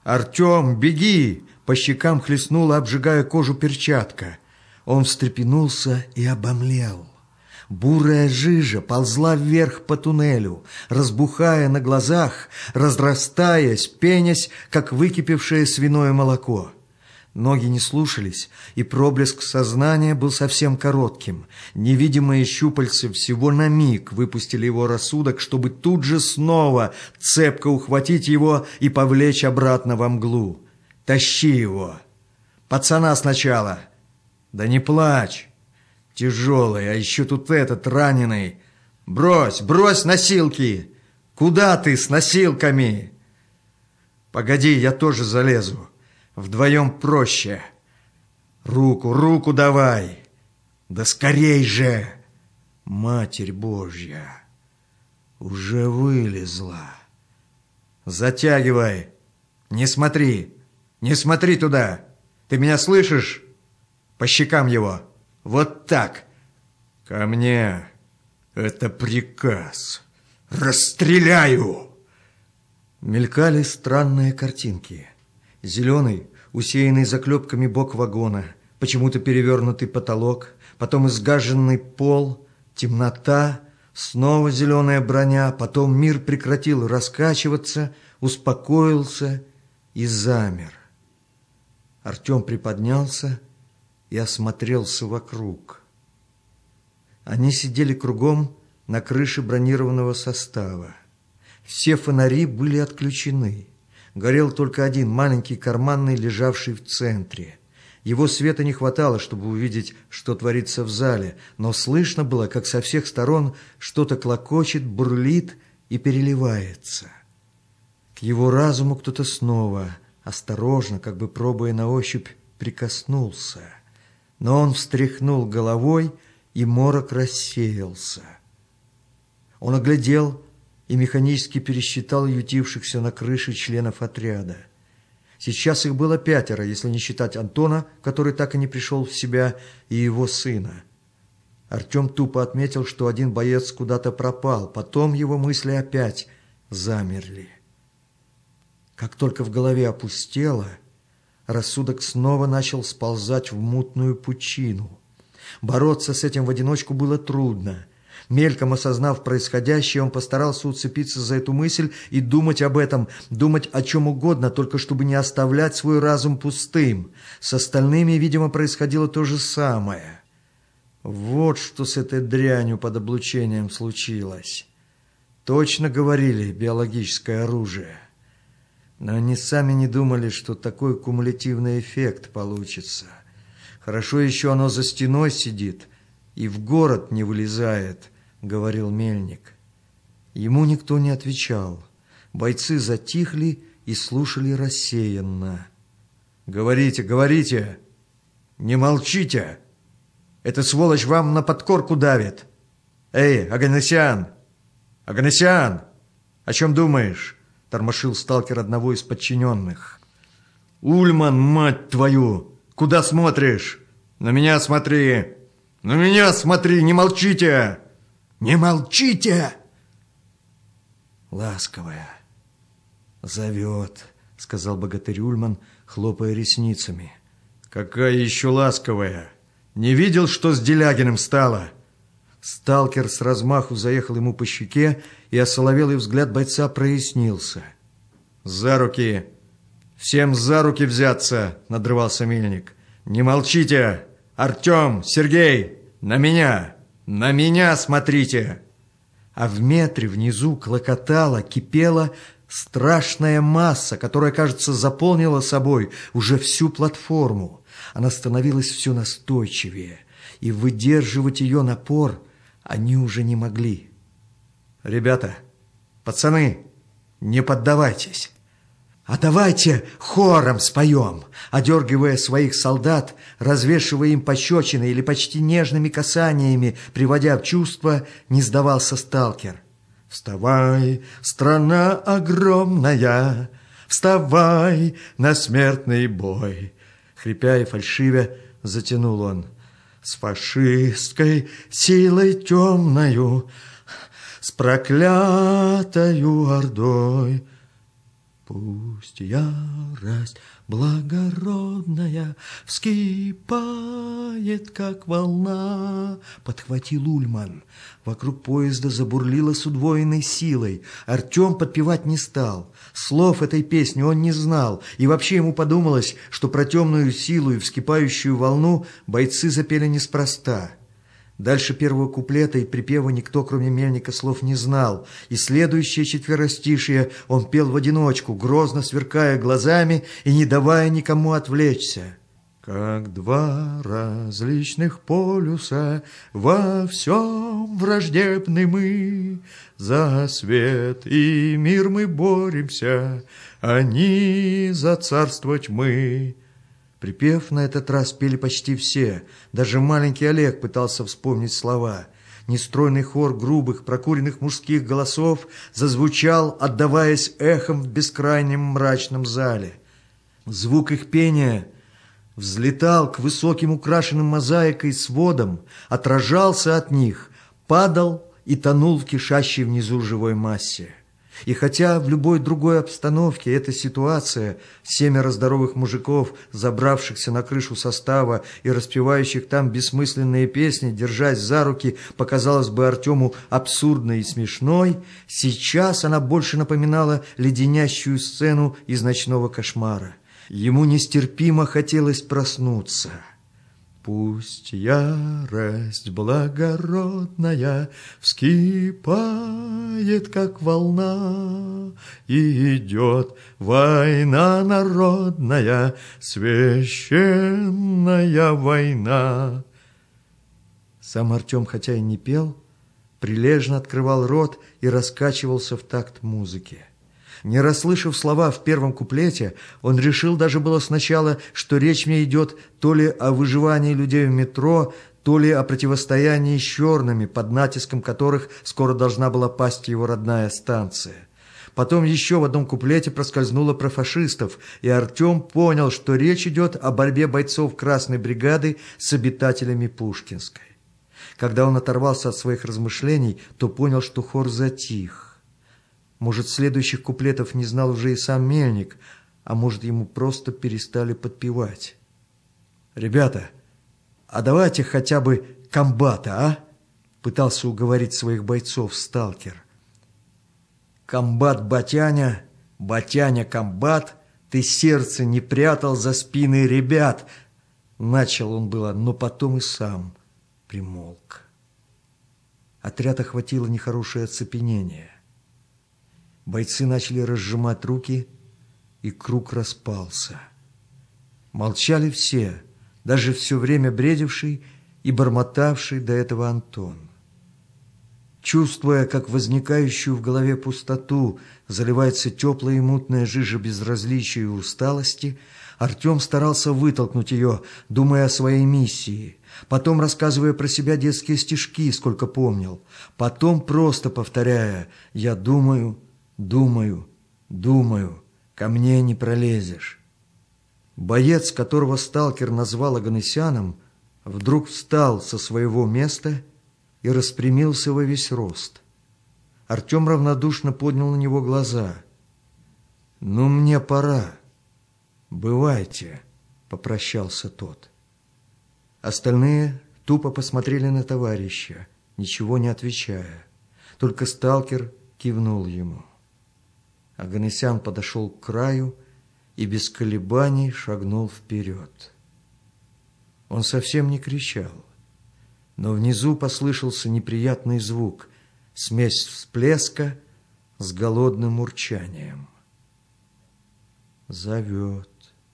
«Артем, беги!» По щекам хлестнула, обжигая кожу, перчатка. Он встрепенулся и обомлел. Бурая жижа ползла вверх по туннелю, разбухая на глазах, разрастаясь, пенясь, как выкипевшее свиное молоко. Ноги не слушались, и проблеск сознания был совсем коротким. Невидимые щупальцы всего на миг выпустили его рассудок, чтобы тут же снова цепко ухватить его и повлечь обратно во мглу. «Тащи его! Пацана сначала! Да не плачь! Тяжелый, а еще тут этот раненый! Брось, брось носилки! Куда ты с носилками? Погоди, я тоже залезу! Вдвоем проще! Руку давай! Да скорей же! Матерь Божья! Уже вылезла! Затягивай! Не смотри! Не смотри туда! Ты меня слышишь? По щекам его! Вот так! Ко мне! Это приказ! Расстреляю!» Мелькали странные картинки. Зеленый, усеянный заклепками бок вагона, почему-то перевернутый потолок, потом изгаженный пол, темнота, снова зеленая броня, потом мир прекратил раскачиваться, успокоился и замер. Артем приподнялся и осмотрелся вокруг. Они сидели кругом на крыше бронированного состава. Все фонари были отключены. Горел только один, маленький карманный, лежавший в центре. Его света не хватало, чтобы увидеть, что творится в зале, но слышно было, как со всех сторон что-то клокочет, бурлит и переливается. К его разуму кто-то снова, осторожно, как бы пробуя на ощупь, прикоснулся. Но он встряхнул головой, и морок рассеялся. Он оглядел и механически пересчитал ютившихся на крыше членов отряда. Сейчас их было 5, если не считать Антона, который так и не пришел в себя, и его сына. Артем тупо отметил, что один боец куда-то пропал, потом его мысли опять замерли. Как только в голове опустело, рассудок снова начал сползать в мутную пучину. Бороться с этим в одиночку было трудно. Мельком осознав происходящее, он постарался уцепиться за эту мысль и думать об этом, думать о чем угодно, только чтобы не оставлять свой разум пустым. С остальными, видимо, происходило то же самое. Вот что с этой дрянью под облучением случилось. Точно говорили, биологическое оружие. Но они сами не думали, что такой кумулятивный эффект получится. Хорошо еще оно за стеной сидит и в город не вылезает, говорил Мельник. Ему никто не отвечал. Бойцы затихли и слушали рассеянно. «Говорите, говорите! Не молчите! Эта сволочь вам на подкорку давит! Эй, Оганесян! Оганесян! О чем думаешь?» Тормошил сталкер одного из подчиненных. «Ульман, мать твою! Куда смотришь? На меня смотри! На меня смотри! Не молчите! Не молчите!» «Ласковая зовет», — сказал богатырь Ульман, хлопая ресницами. «Какая еще ласковая? Не видел, что с Делягиным стало?» Сталкер с размаху заехал ему по щеке, и осоловелый взгляд бойца прояснился. «За руки! Всем за руки взяться!» — надрывался Мельник. «Не молчите! Артем, Сергей, на меня! На меня смотрите!» А в метре внизу клокотала, кипела страшная масса, которая, кажется, заполнила собой уже всю платформу. Она становилась все настойчивее, и выдерживать ее напор они уже не могли. «Ребята, пацаны, не поддавайтесь, а давайте хором споем», одергивая своих солдат, развешивая им пощечины или почти нежными касаниями, приводя в чувство, не сдавался сталкер. «Вставай, страна огромная, вставай на смертный бой», хрипя и фальшивя затянул он. «С фашистской силой темною, с проклятою ордой, пусть я ярость благородная вскипает, как волна, подхватил Ульман. Вокруг поезда забурлило с удвоенной силой. Артем подпевать не стал. Слов этой песни он не знал, и вообще ему подумалось, что про темную силу и вскипающую волну бойцы запели неспроста. Дальше первого куплета и припева никто, кроме Мельника, слов не знал, и следующее четверостишие он пел в одиночку, грозно сверкая глазами и не давая никому отвлечься. Как два различных полюса, во всем враждебны мы, за свет и мир мы боремся, они за царство тьмы. Припев на этот раз пели почти все, даже маленький Олег пытался вспомнить слова. Нестройный хор грубых, прокуренных мужских голосов зазвучал, отдаваясь эхом в бескрайнем мрачном зале. Звук их пения взлетал к высоким украшенным мозаикой сводам, отражался от них, падал и тонул в кишащей внизу живой массе. И хотя в любой другой обстановке эта ситуация, 7 здоровых мужиков, забравшихся на крышу состава и распевающих там бессмысленные песни, держась за руки, показалась бы Артему абсурдной и смешной, сейчас она больше напоминала леденящую сцену из ночного кошмара. Ему нестерпимо хотелось проснуться. Пусть ярость благородная вскипает, как волна, и идет война народная, священная война. Сам Артем, хотя и не пел, прилежно открывал рот и раскачивался в такт музыки. Не расслышав слова в первом куплете, он решил даже было сначала, что речь мне идет то ли о выживании людей в метро, то ли о противостоянии с черными, под натиском которых скоро должна была пасть его родная станция. Потом еще в одном куплете проскользнуло про фашистов, и Артем понял, что речь идет о борьбе бойцов Красной бригады с обитателями Пушкинской. Когда он оторвался от своих размышлений, то понял, что хор затих. Может, следующих куплетов не знал уже и сам Мельник, а может, ему просто перестали подпевать. «Ребята, а давайте хотя бы комбата, а?» Пытался уговорить своих бойцов сталкер. «Комбат Батяня, Батяня комбат, ты сердце не прятал за спины ребят!» Начал он было, но потом и сам примолк. Отряд охватило нехорошее оцепенение. Бойцы начали разжимать руки, и круг распался. Молчали все, даже все время бредивший и бормотавший до этого Антон. Чувствуя, как возникающую в голове пустоту заливается теплая и мутная жижа безразличия и усталости, Артем старался вытолкнуть ее, думая о своей миссии, потом рассказывая про себя детские стишки, сколько помнил, потом просто повторяя «Я думаю, думаю, думаю, ко мне не пролезешь». Боец, которого сталкер назвал Оганесяном, вдруг встал со своего места и распрямился во весь рост. Артем равнодушно поднял на него глаза. «Ну, мне пора. Бывайте», — попрощался тот. Остальные тупо посмотрели на товарища, ничего не отвечая. Только сталкер кивнул ему. Оганесян подошел к краю и без колебаний шагнул вперед. Он совсем не кричал, но внизу послышался неприятный звук, смесь всплеска с голодным урчанием. «Зовет,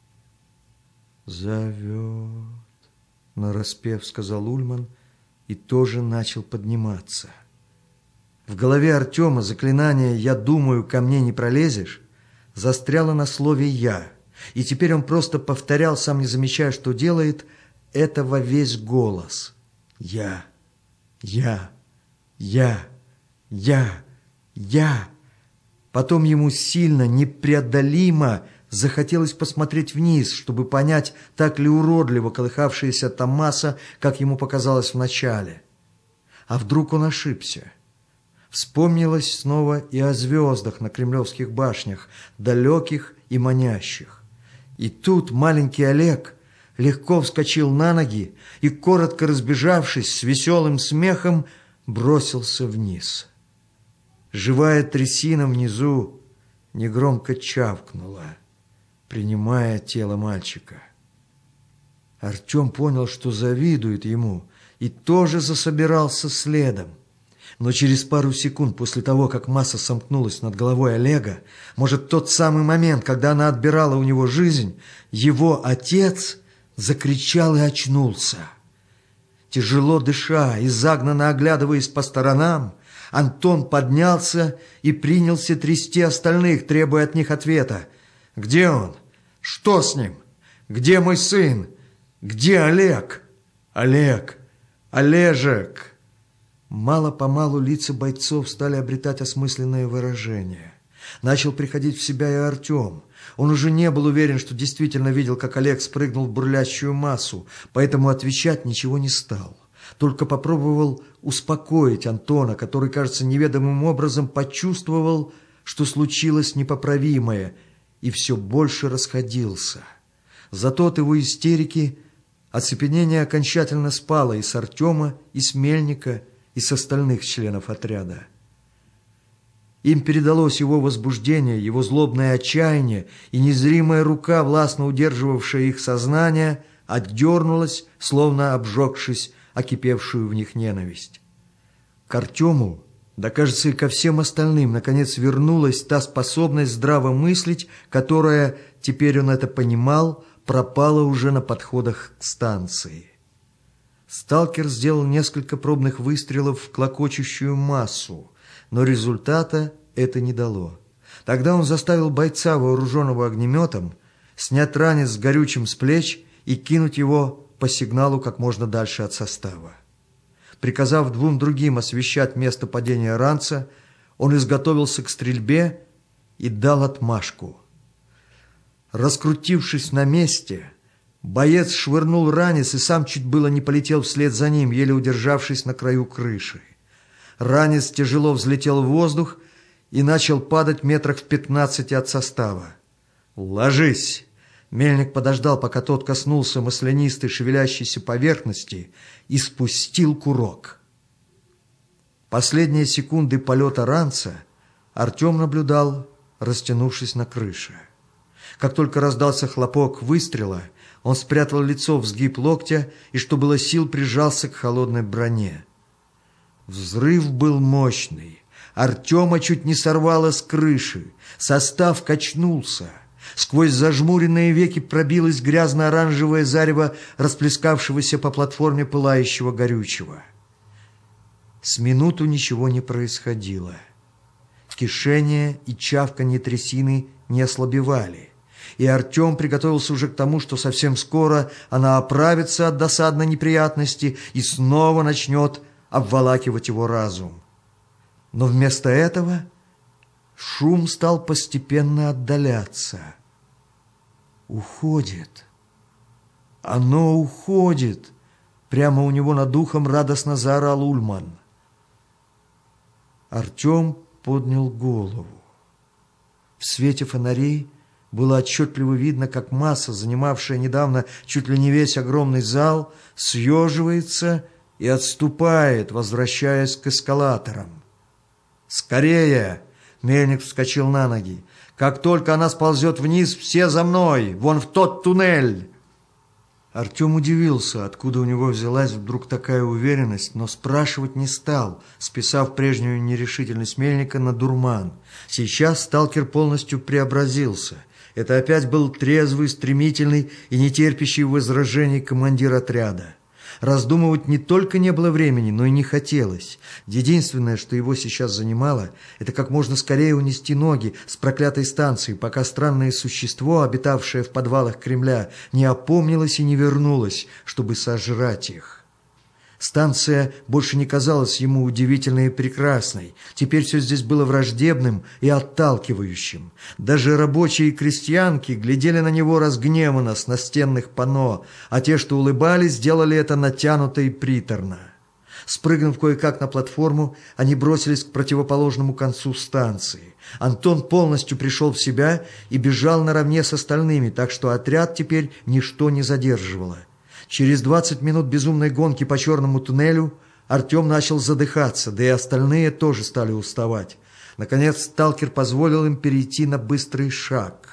зовет», — нараспев сказал Ульман и тоже начал подниматься. В голове Артема заклинание «Я думаю, ко мне не пролезешь» застряло на слове «я», и теперь он просто повторял, сам не замечая, что делает, это во весь голос. «Я, я, я, я, я». Потом ему сильно, непреодолимо захотелось посмотреть вниз, чтобы понять, так ли уродливо колыхавшаяся там масса, как ему показалось вначале. А вдруг он ошибся? Вспомнилось снова и о звездах на кремлевских башнях, далеких и манящих. И тут маленький Олег легко вскочил на ноги и, коротко разбежавшись с веселым смехом, бросился вниз. Живая трясина внизу негромко чавкнула, принимая тело мальчика. Артем понял, что завидует ему, и тоже засобирался следом. Но через пару секунд после того, как масса сомкнулась над головой Олега, может, тот самый момент, когда она отбирала у него жизнь, его отец закричал и очнулся. Тяжело дыша и загнанно оглядываясь по сторонам, Антон поднялся и принялся трясти остальных, требуя от них ответа. «Где он? Что с ним? Где мой сын? Где Олег? Олег! Олежек!» Мало-помалу лица бойцов стали обретать осмысленное выражение. Начал приходить в себя и Артем. Он уже не был уверен, что действительно видел, как Олег спрыгнул в бурлящую массу, поэтому отвечать ничего не стал. Только попробовал успокоить Антона, который, кажется, неведомым образом почувствовал, что случилось непоправимое, и все больше расходился. Зато от его истерики оцепенение окончательно спало и с Артема, и с Мельника, и с остальных членов отряда. Им передалось его возбуждение, его злобное отчаяние, и незримая рука, властно удерживавшая их сознание, отдернулась, словно обжегшись о кипевшую в них ненависть. К Артему, да, кажется, и ко всем остальным, наконец вернулась та способность здраво мыслить, которая, теперь он это понимал, пропала уже на подходах к станции. Сталкер сделал несколько пробных выстрелов в клокочущую массу, но результата это не дало. Тогда он заставил бойца, вооруженного огнеметом, снять ранец с горючим с плеч и кинуть его по сигналу как можно дальше от состава. Приказав двум другим освещать место падения ранца, он изготовился к стрельбе и дал отмашку. Раскрутившись на месте, боец швырнул ранец и сам чуть было не полетел вслед за ним, еле удержавшись на краю крыши. Ранец тяжело взлетел в воздух и начал падать метрах в 15 от состава. «Ложись!» Мельник подождал, пока тот коснулся маслянистой шевелящейся поверхности, и спустил курок. Последние секунды полета ранца Артем наблюдал, растянувшись на крыше. Как только раздался хлопок выстрела, он спрятал лицо в сгиб локтя и, что было сил, прижался к холодной броне. Взрыв был мощный. Артема чуть не сорвало с крыши. Состав качнулся. Сквозь зажмуренные веки пробилось грязно-оранжевое зарево расплескавшегося по платформе пылающего горючего. С минуту ничего не происходило. Кишение и чавканье трясины не ослабевали, и Артем приготовился уже к тому, что совсем скоро она оправится от досадной неприятности и снова начнет обволакивать его разум. Но вместо этого шум стал постепенно отдаляться. «Уходит! Оно уходит!» Прямо у него над ухом радостно заорал Ульман. Артем поднял голову. В свете фонарей было отчетливо видно, как масса, занимавшая недавно чуть ли не весь огромный зал, съеживается и отступает, возвращаясь к эскалаторам. «Скорее!» — Мельник вскочил на ноги. «Как только она сползет вниз, все за мной! Вон в тот туннель!» Артем удивился, откуда у него взялась вдруг такая уверенность, но спрашивать не стал, списав прежнюю нерешительность Мельника на дурман. Сейчас сталкер полностью преобразился. Это опять был трезвый, стремительный и нетерпящий возражений командир отряда. Раздумывать не только не было времени, но и не хотелось. Единственное, что его сейчас занимало, это как можно скорее унести ноги с проклятой станции, пока странное существо, обитавшее в подвалах Кремля, не опомнилось и не вернулось, чтобы сожрать их. Станция больше не казалась ему удивительной и прекрасной. Теперь все здесь было враждебным и отталкивающим. Даже рабочие и крестьянки глядели на него разгневанно с настенных панно, а те, что улыбались, делали это натянуто и приторно. Спрыгнув кое-как на платформу, они бросились к противоположному концу станции. Антон полностью пришел в себя и бежал наравне с остальными, так что отряд теперь ничто не задерживало. Через 20 минут безумной гонки по черному туннелю Артем начал задыхаться, да и остальные тоже стали уставать. Наконец сталкер позволил им перейти на быстрый шаг.